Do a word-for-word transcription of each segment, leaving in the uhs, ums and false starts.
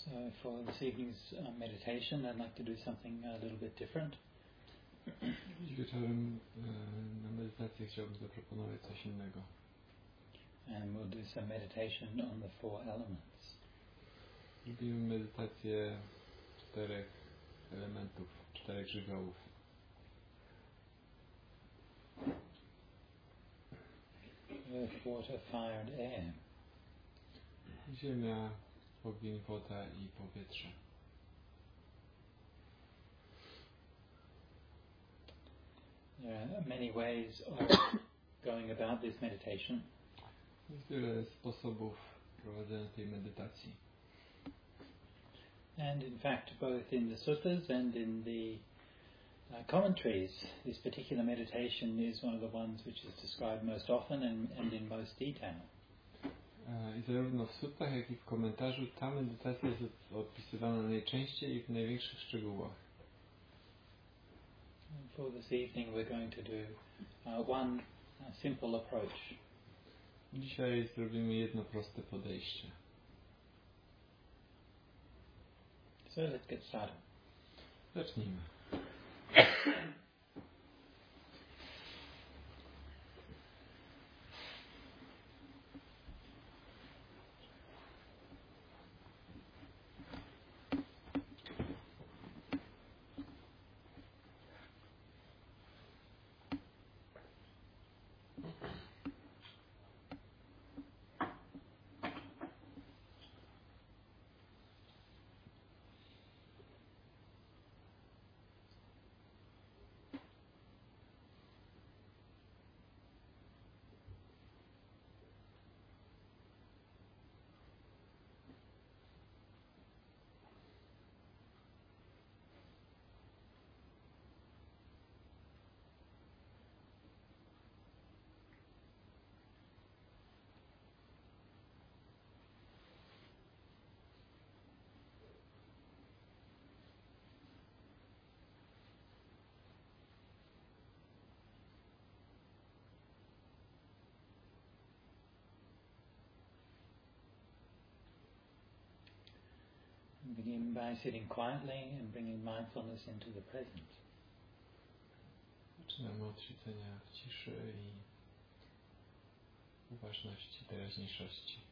So for this evening's uh, meditation, I'd like to do something a little bit different. Dziś wieczorem e, na medytację chciałbym zaproponować coś innego. And we'll do some meditation on the four elements. Robimy medytację czterech elementów, czterech żywiołów. Earth, water, fire and air. Ziemia, ogień, woda i powietrze. There are many ways of going about this meditation. Jest wiele sposobów prowadzenia tej medytacji. And in fact, both in the suttas and in the uh, commentaries, this particular meditation is one of the ones which is described most often and, and in most detail. I zarówno w suttach, jak i w komentarzu ta medytacja jest opisywana najczęściej i w największych szczegółach. And for this evening we're going to do uh, one uh, simple approach. Dzisiaj zrobimy jedno proste podejście. So let's get started. Zacznijmy. Begin by sitting quietly and bringing mindfulness into the present. Zaczynamy od siedzenia w ciszy i uważności, teraźniejszości.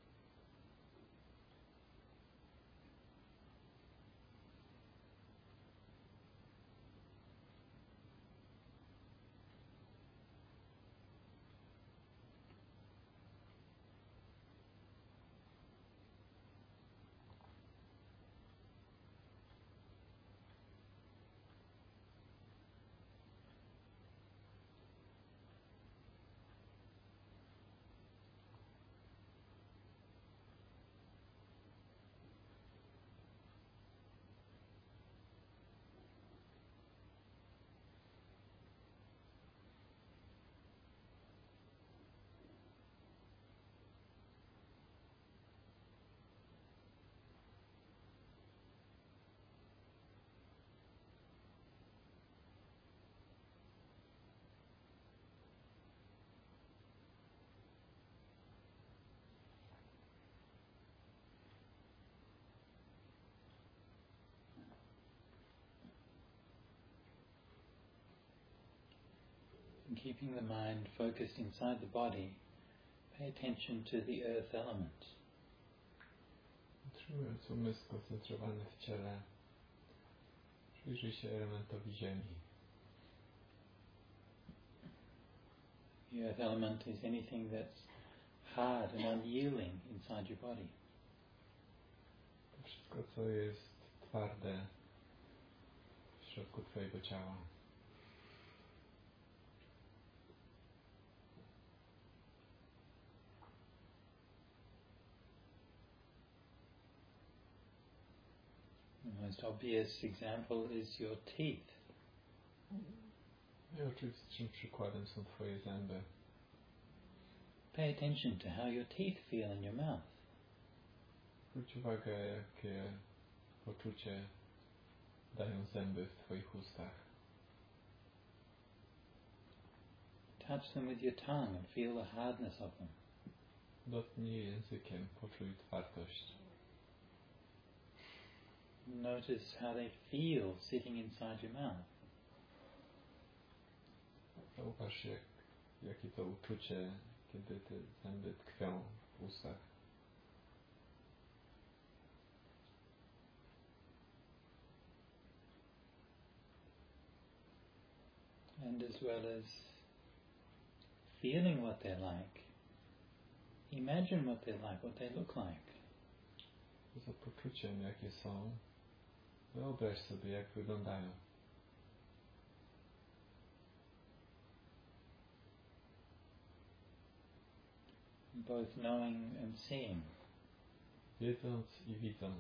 And keeping the mind focused inside the body, pay attention to the earth element. Utrzymując umysł skoncentrowany w ciele, przyjrzyj się elementowi ziemi. The earth element is anything that's hard and unyielding inside your body. To wszystko, co jest twarde w środku twojego ciała. The most obvious example is your teeth. I oczywistym przykładem są twoje zęby. Pay attention to how your teeth feel in your mouth. Zwróć uwagę, jakie poczucie dają zęby w twoich ustach. Touch them with your tongue and feel the hardness of them. Dotknij językiem, poczuj twardość. notice how they feel sitting inside your mouth. Zauważ, jak, jakie to uczucie, kiedy te zęby tkwią w ustach. And as well as feeling what they're like, imagine what they're like, what they look like. Poza poczuciem, jakie są, wyobraź sobie, jak wyglądają. Both knowing and seeing. Wiedząc i widząc.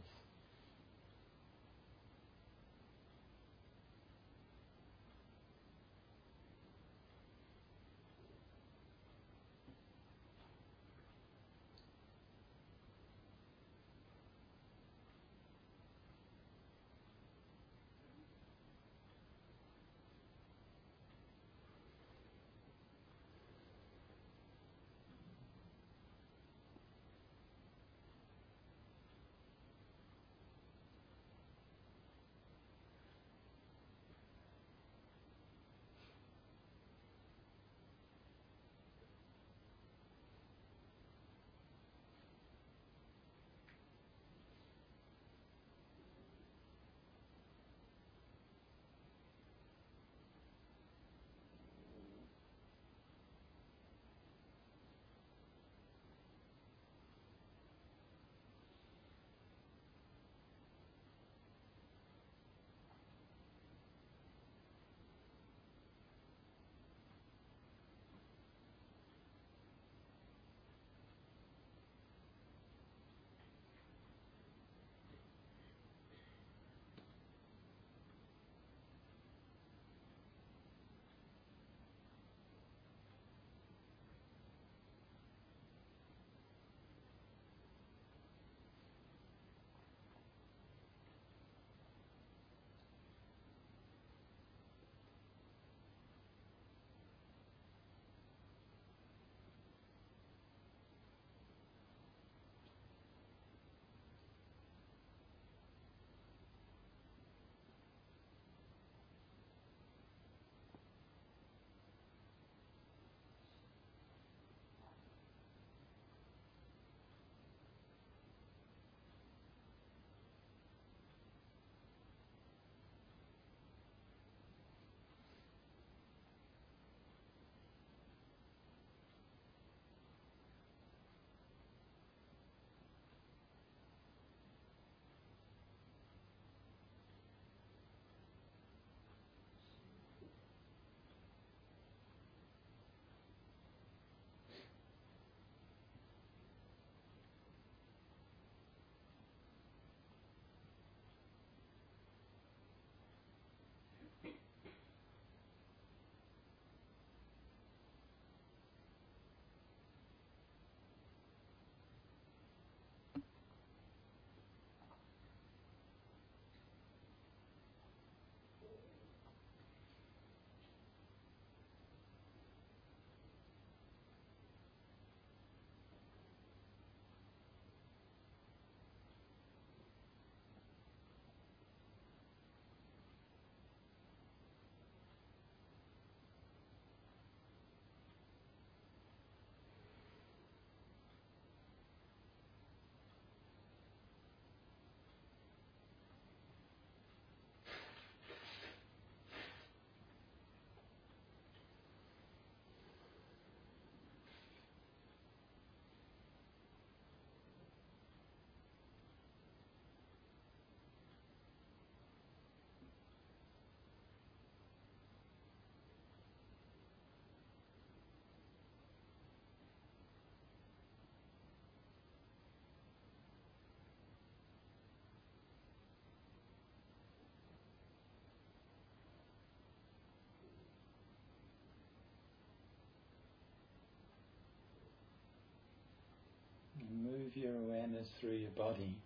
Move your awareness through your body,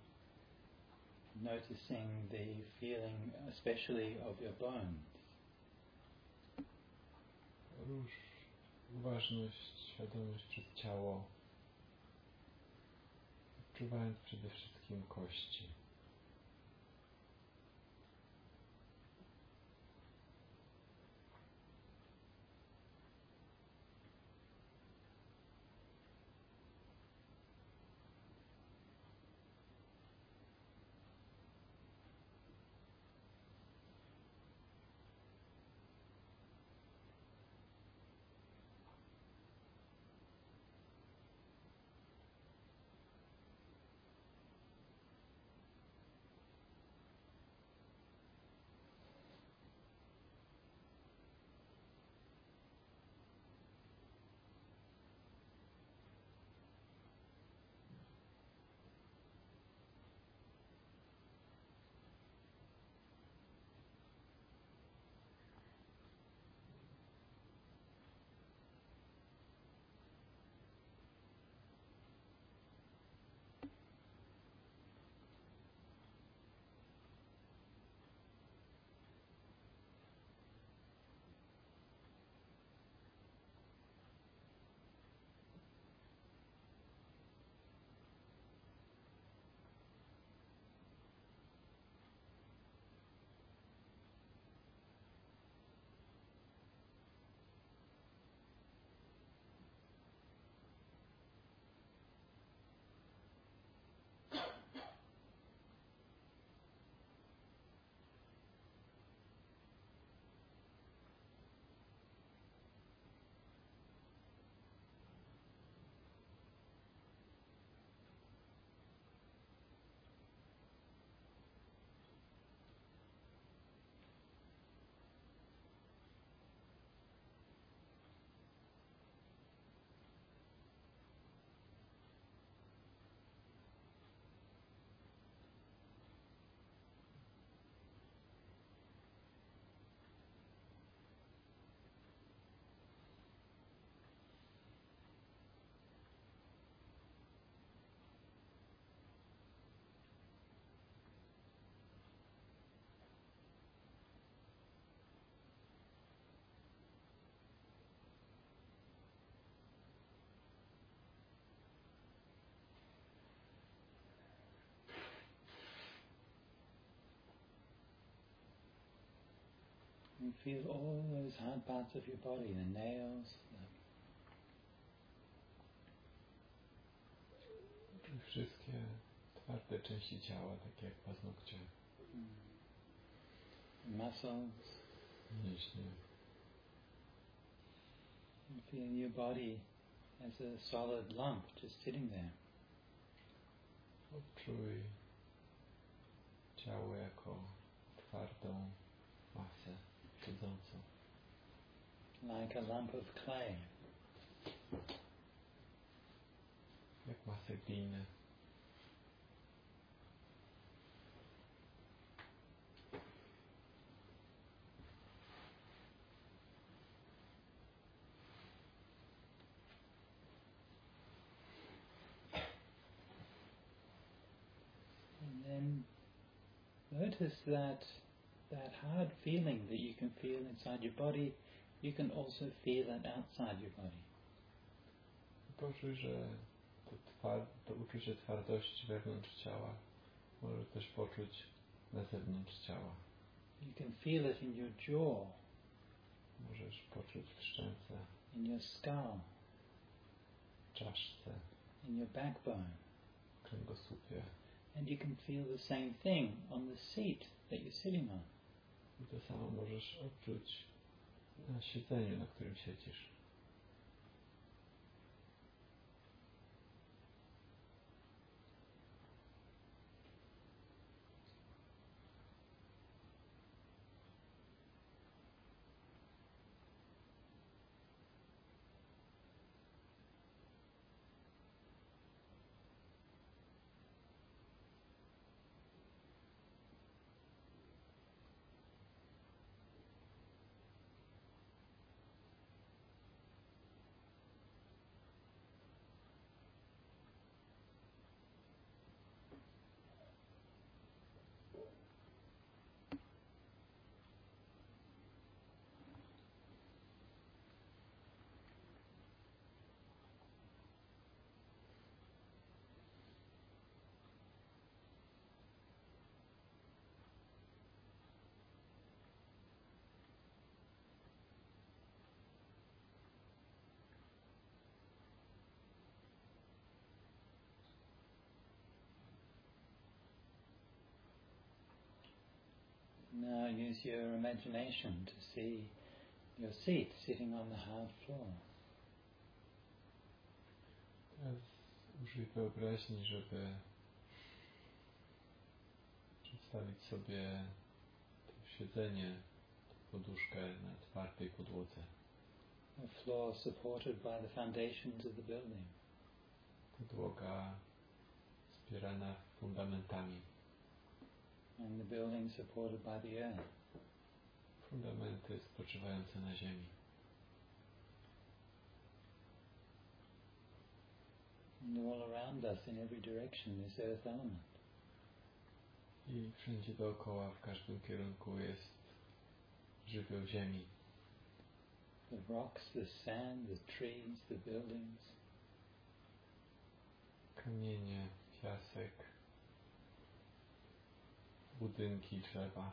noticing the feeling especially of your bones. Rusz uważność, świadomość przez ciało, odczuwając przede wszystkim kości. can feel all those hard parts of your body, the nails, the wszystkie twarde części ciała, takie jak paznokcie, muscles. Mięśnie. You feel your body as a solid lump just sitting there. Odczuj ciało jako twardą masę siedzącą. Like a lump of clay. Jak masę gliny. And then notice that that hard feeling that you can feel inside your body, you can also feel it outside your body. Poczuj, że to, twar- to uczucie twardości wewnątrz ciała może też poczuć na zewnątrz ciała. You can feel it in your jaw. Możesz poczuć w szczęce, in your skull, czaszce, in your backbone. kręgosłupie. And you can feel the same thing on the seat that you're sitting on. I to samo możesz odczuć na siedzeniu, na którym siedzisz. Now use your imagination to see your seat sitting on the hard floor. Teraz użyj wyobraźni, żeby przedstawić sobie to siedzenie, poduszkę na twardej podłodze. A floor supported by the foundations of the building. Podłoga wspierana fundamentami. And the building supported by the earth. Fundamenty spoczywające na ziemi. And all around us in every direction this earth element. I wszędzie dookoła, w każdym kierunku jest żywioł ziemi. The rocks, the sand, the trees, the buildings. Kamienie, piasek, budynki, drzewa.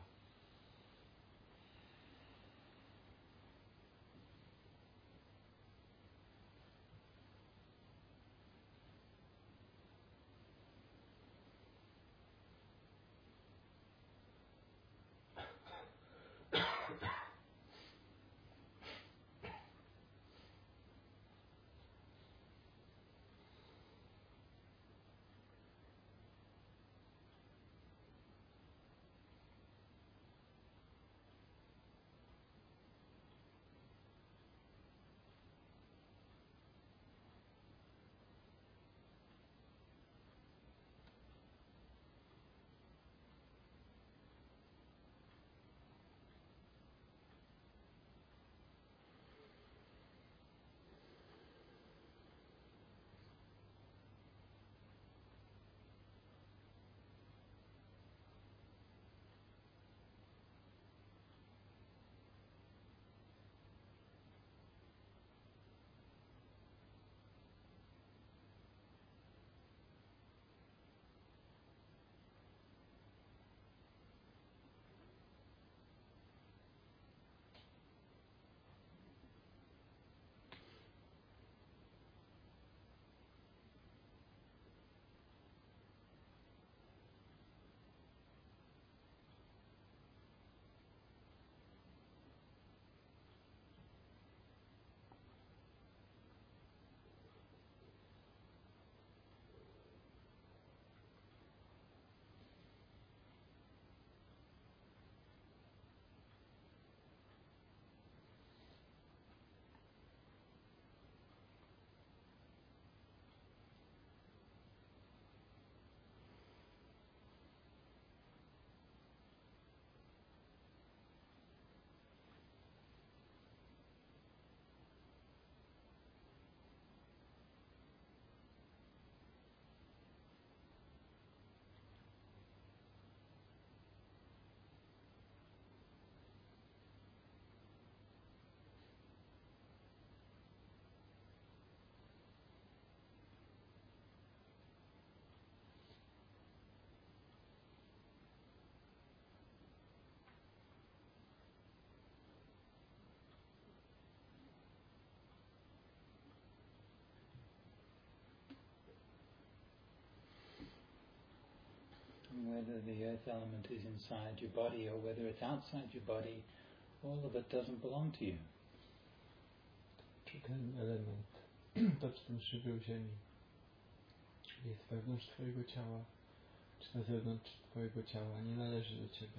whether the earth element is inside your body or whether it's outside your body, all of it doesn't belong to you. Czy ten element, to czy ten żywioł ziemi jest wewnątrz twojego ciała, czy na zewnątrz twojego ciała, nie należy do ciebie.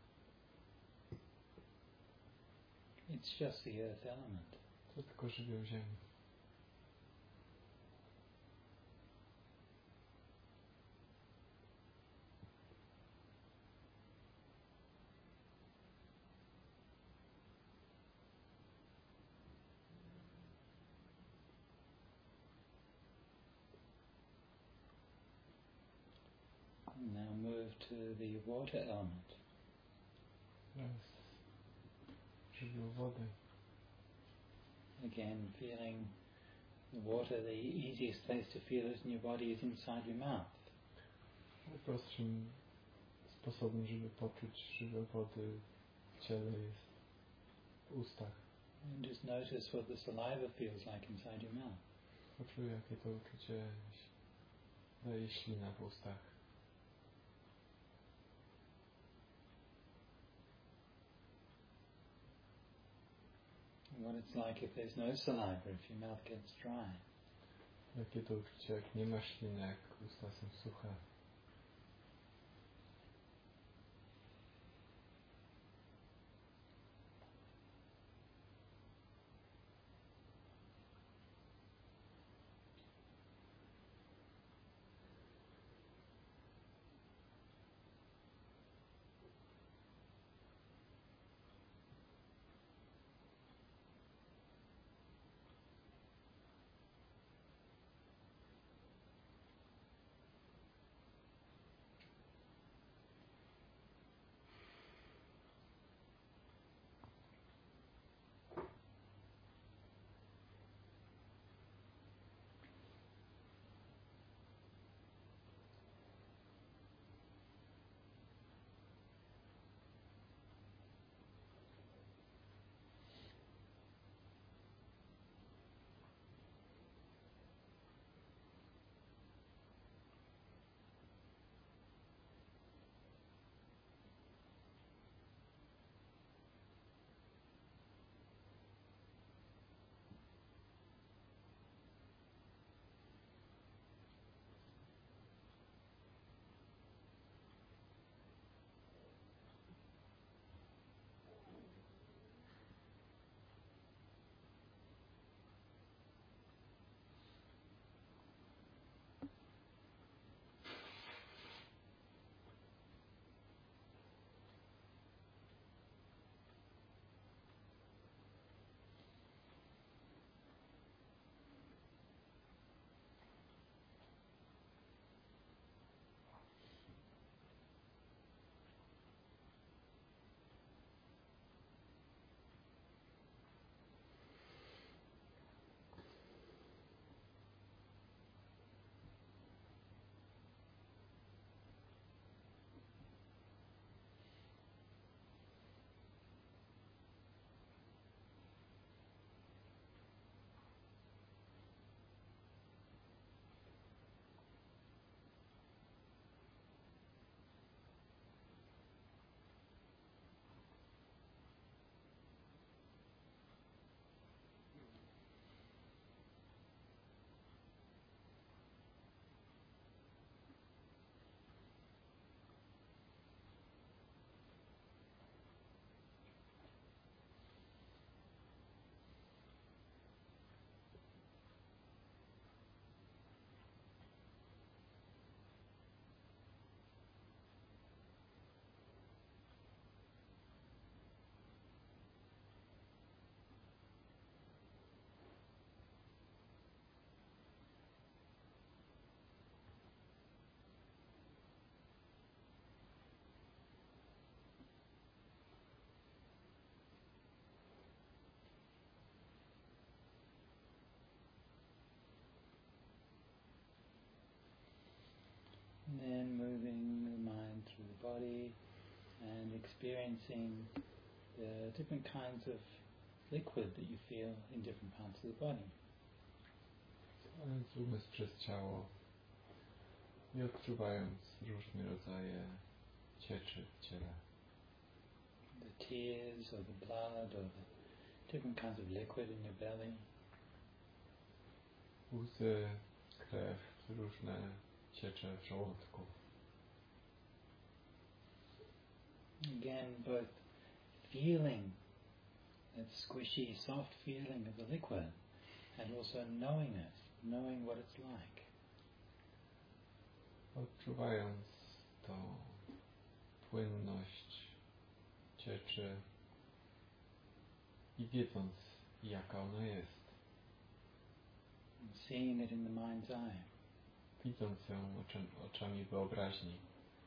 It's just the earth element. To tylko żywioł ziemi. Now move to the water element. Teraz żywioł wody. Again, feeling the water, the easiest place to feel it in your body is inside your mouth. Najprostszym sposobem, żeby poczuć żywioł wody w ciele jest w ustach. And just notice what the saliva feels like inside your mouth. Poczuj, jakie to uczucie daje ślina w ustach. What it's like if there's no saliva, if your mouth gets dry. Jakie to uczucie, jak nie ma śliny, jak usta są suche. And then moving the mind through the body and experiencing the different kinds of liquid that you feel in different parts of the body. Umysł przez ciało, I odczuwając różne rodzaje cieczy w ciele. The tears or the blood or the different kinds of liquid in your belly. Łzy, krew, różne ciecze w żołądku. Again, both feeling that squishy, soft feeling of the liquid and also knowing it, knowing what it's like. Odczuwając tą płynność cieczy i wiedząc, jaka ona jest. Seeing it in the mind's eye. Widząc ją oczami, oczami wyobraźni.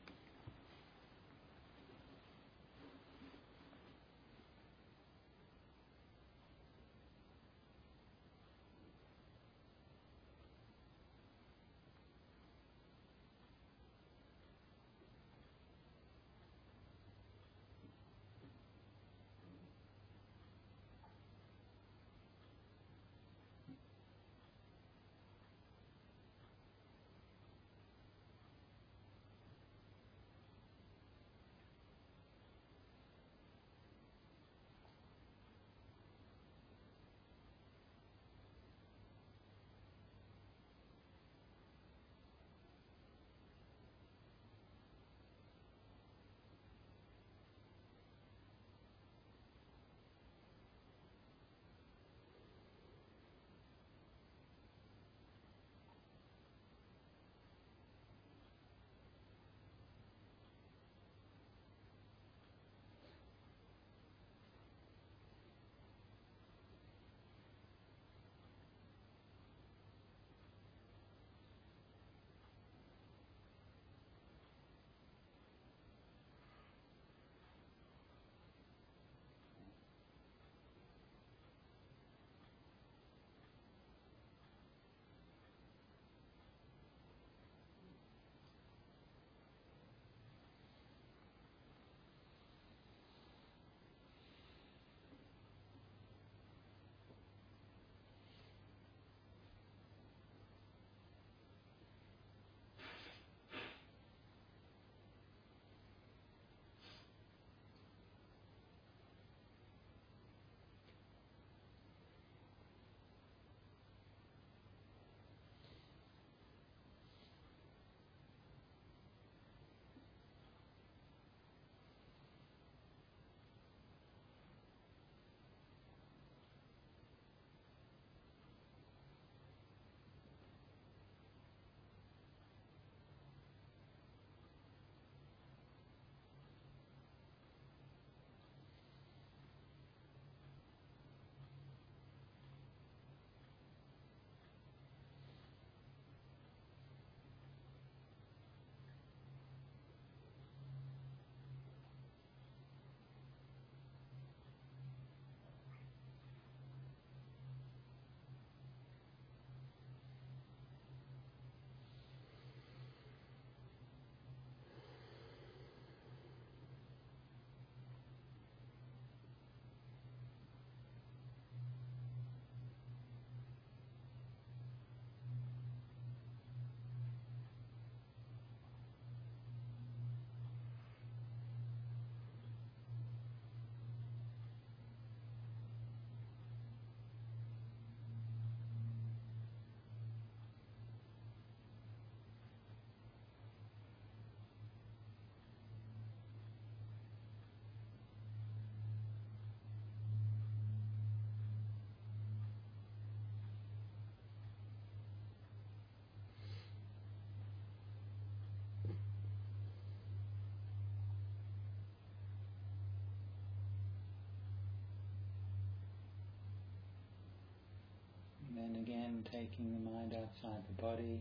And again, taking the mind outside the body.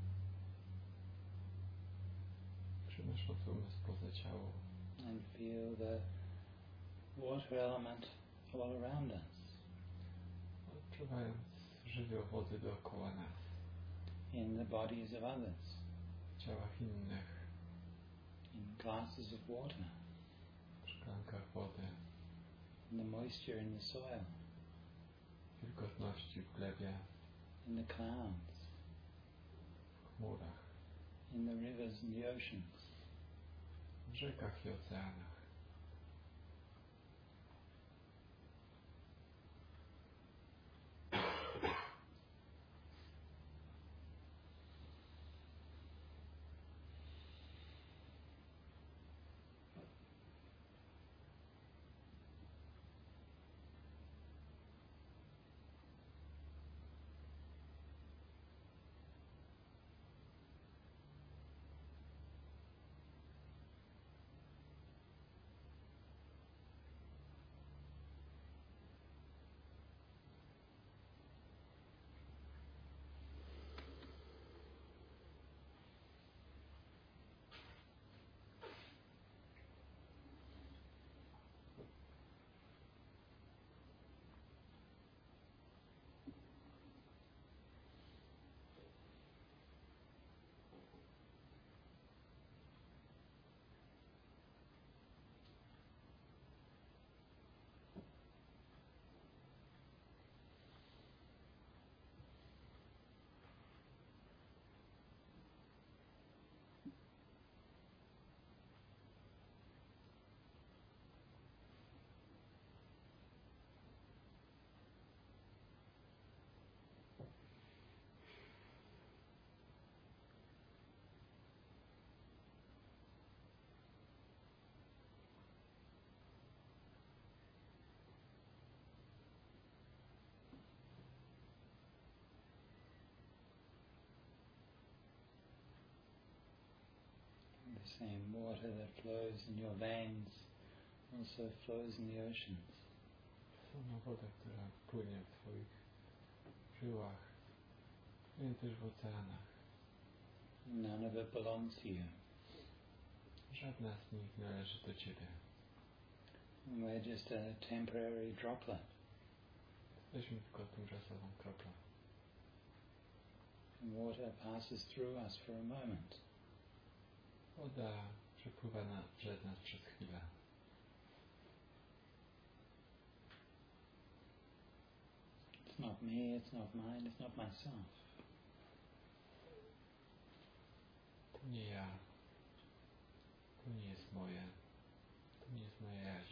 Przenosząc umysł poza ciało. And feel the water element all around us. Odczuwając żywioł wody dookoła nas. In the bodies of others. W ciałach innych. In glasses of water. W szklankach wody. In the moisture in the soil. Wilgotności w glebie. In the clouds. W chmurach. in the rivers and the oceans. W rzekach i oceanach. The same water that flows in your veins also flows in the oceans. Sama woda, która płynie w Twoich żyłach, płynie też w oceanach. None of it belongs to you. Żadna z nich należy do Ciebie. We're just a temporary droplet. Jesteśmy tylko tymczasową kroplą. And water passes through us for a moment. Woda przepływa na, przed nas przez chwilę. It's not me, it's not mine, it's not myself. To nie ja. To nie jest moje. To nie jest moje ja.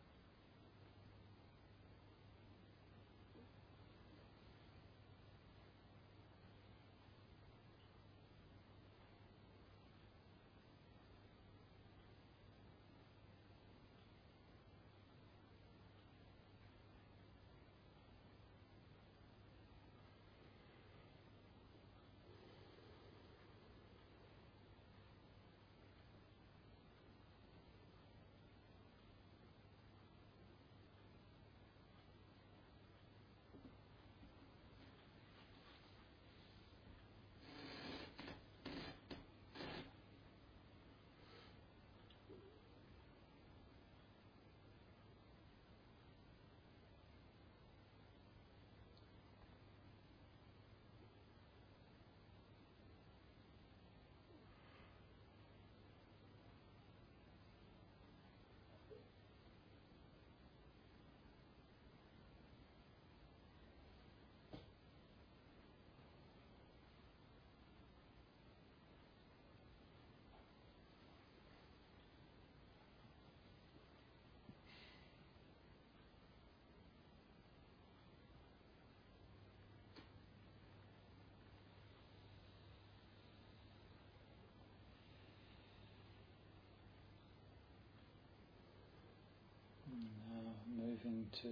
Now moving to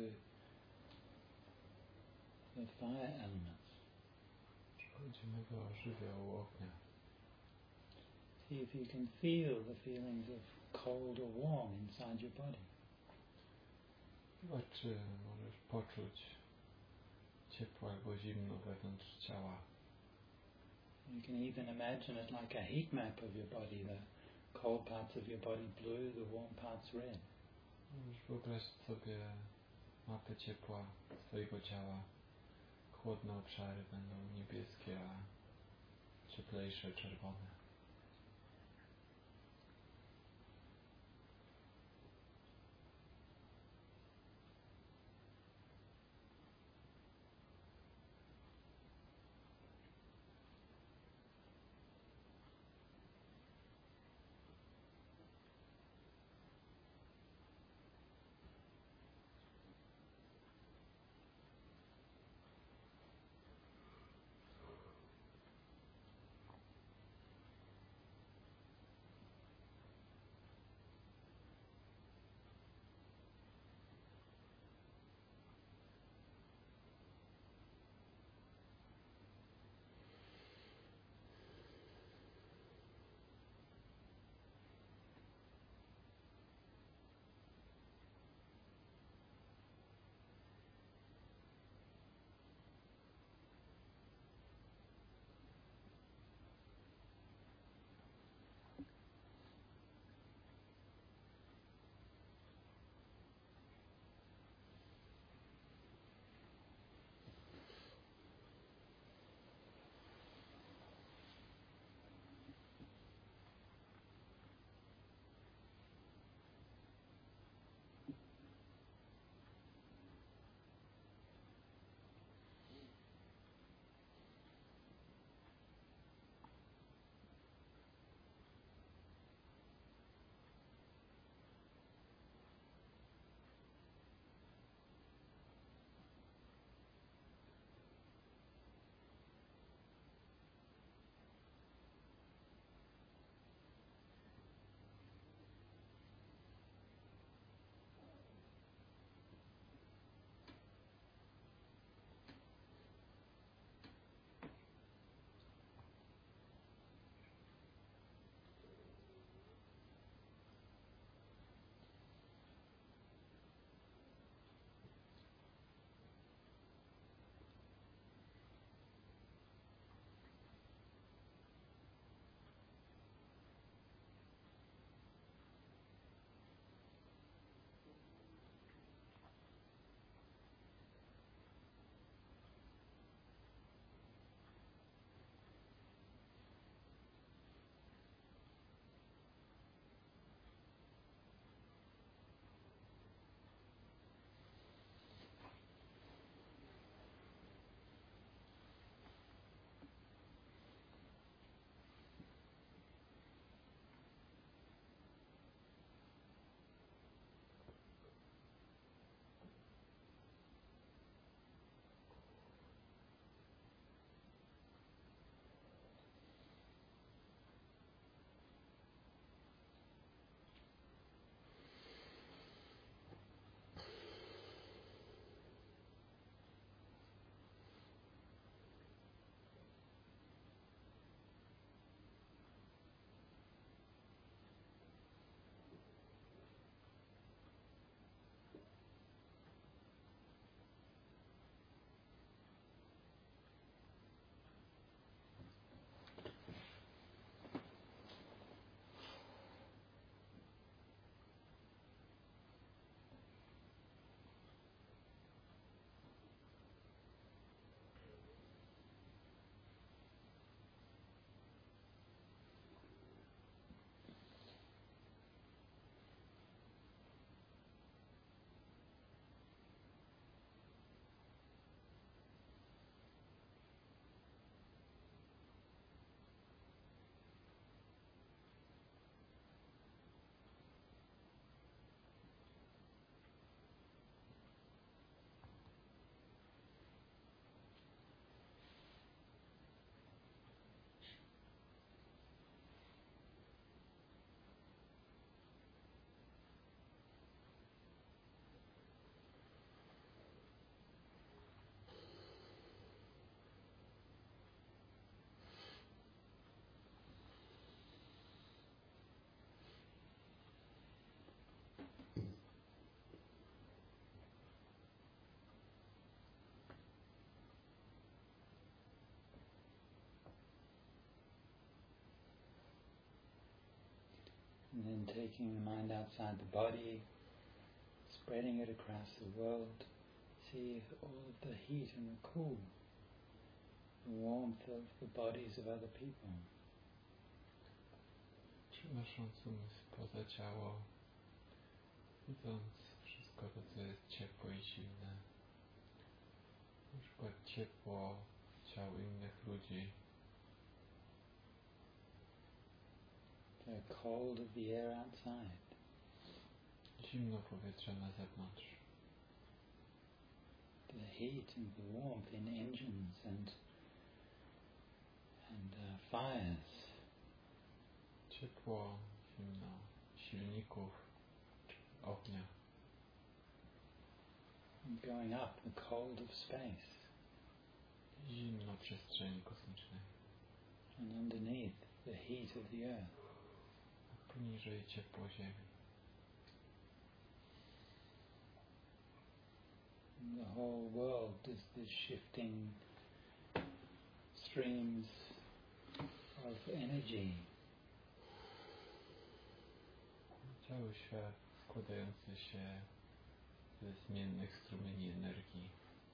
the fire elements. Przechodzimy do żywiołu ognia. See if you can feel the feelings of cold or warm inside your body. Zobacz, czy możesz poczuć ciepło albo zimno wewnątrz ciała. You can even imagine it like a heat map of your body, the cold parts of your body blue, the warm parts red. Możesz wyobrazić sobie mapę ciepła swojego ciała. Chłodne obszary będą niebieskie, a cieplejsze czerwone. And then taking the mind outside the body, spreading it across the world. See all of the heat and the cool, the warmth of the bodies of other people. Przenosząc umysł poza ciało, widząc wszystko to, co jest ciepłe i silne. Na przykład ciepło ciał innych ludzi. The cold of the air outside. Zimno powietrze na zewnątrz. The heat and the warmth in engines and and uh, fires. Ciepło, zimno silników, ognia. And going up the cold of space. Zimno przestrzeni kosmicznej. And underneath the heat of the earth. A poniżej ciepło ziemi. And the whole world is this shifting streams of energy. Cały świat składający się ze zmiennych strumieni energii.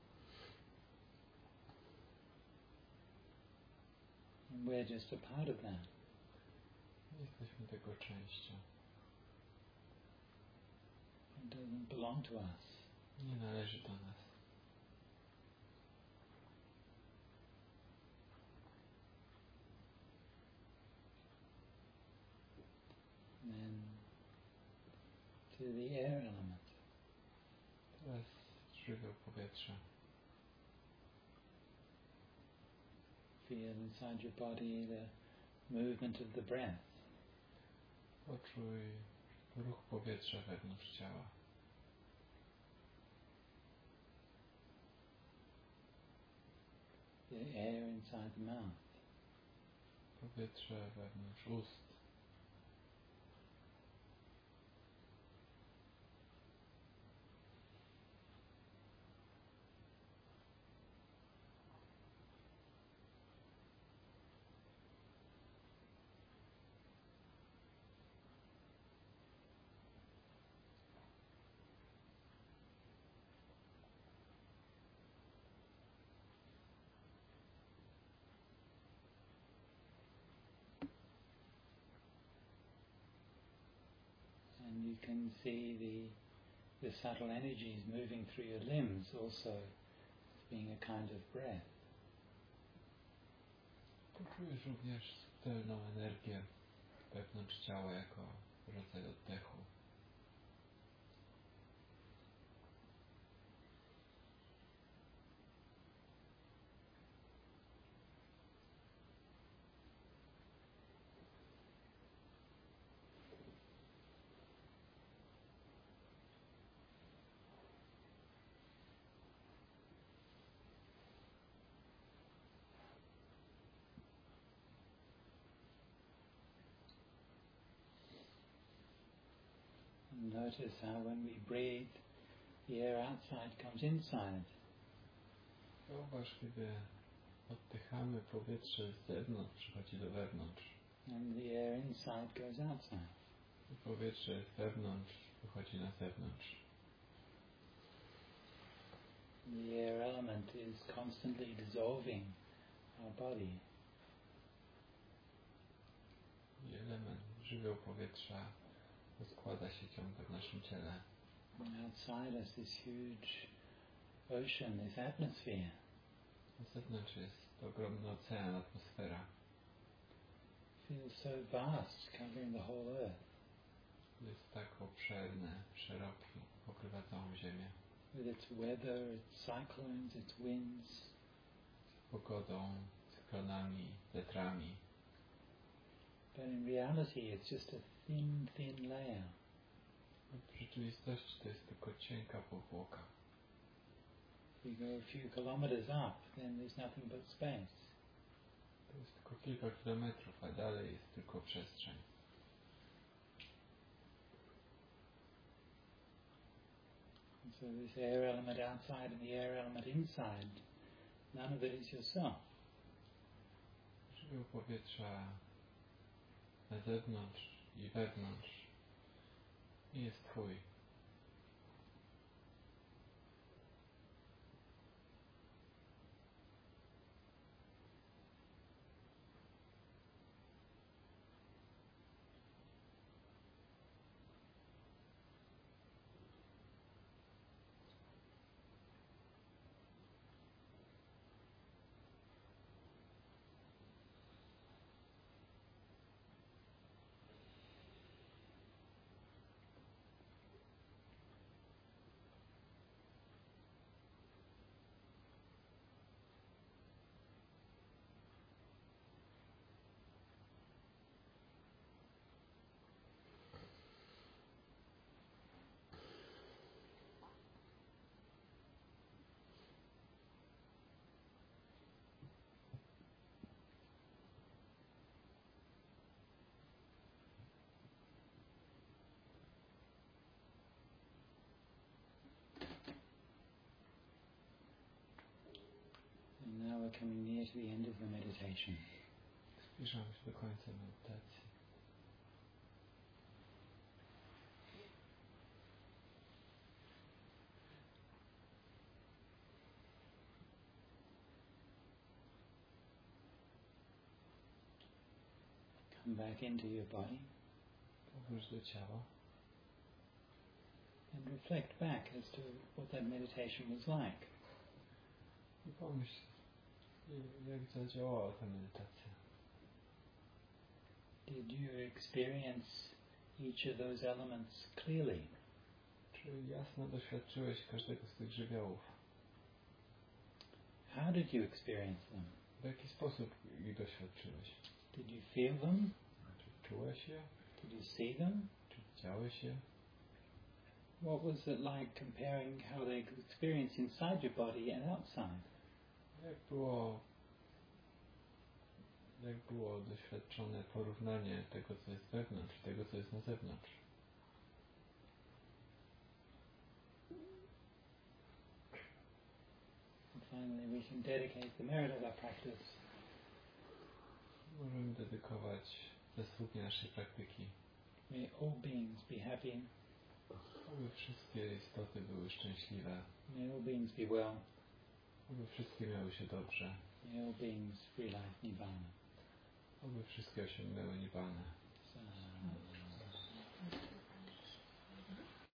And we're just a part of that. Jesteśmy tego częścią. It doesn't belong to us. Nie należy do nas. And then to the air element. Teraz żywioł powietrza. Feel inside your body the movement of the breath. Poczuj ruch powietrza wewnątrz ciała. The air inside the mouth. Powietrze wewnątrz ust. And you can see the, the subtle energies moving through your limbs also as being a kind of breath. Poczujesz również subtelną energię wewnątrz ciała jako rodzaj oddechu. Notice how when we breathe, the air outside comes inside. Zauważ, kiedy oddychamy, powietrze z zewnątrz przychodzi do wewnątrz. And the air inside goes outside. I powietrze z wewnątrz wychodzi na zewnątrz. The air element is constantly dissolving our body. I element, żywioł powietrza rozkłada się ciągle w naszym ciele. And outside us this huge ocean, this atmosphere. Na zewnątrz jest ogromny ocean, atmosfera. Feels so vast, covering the whole earth. Jest tak obszerny, szeroki, pokrywa całą ziemię. With its weather, its cyclones, its winds. Z pogodą, cyklonami, wiatrami. But in reality it's just a thin, thin layer. W rzeczywistości to jest tylko cienka powłoka. If you go a few kilometers up, then there's nothing but space. To jest tylko kilka kilometrów, a dalej jest tylko przestrzeń. And so this air element outside and the air element inside, none of it is yourself. Żywioł powietrza na zewnątrz i wewnątrz. I jest Twój. And now we're coming near to the end of the meditation. Zbliżamy się do końca medytacji. Come back into your body. Powróć do ciała. And reflect back as to what that meditation was like. I pomyśl, jak zadziałała ta medytacja. Did you experience each of those elements clearly? Czy jasno doświadczyłeś każdego z tych żywiołów? How did you experience them? W jaki sposób ich doświadczyłeś? Did you feel them? Czy czułeś je? Did you see them? Czy widziałeś je? What was it like comparing how they experience inside your body and outside? Jak było, jak było doświadczone porównanie tego, co jest wewnątrz i tego, co jest na zewnątrz? And finally, we can dedicate the merit of our practice Możemy dedykować zasługi naszej praktyki. May all beings be happy. Aby wszystkie istoty były szczęśliwe. May all beings be well. Aby wszystkie miały się dobrze. May all beings free life nibbana. Aby wszystkie osiągnęły nibbana. So,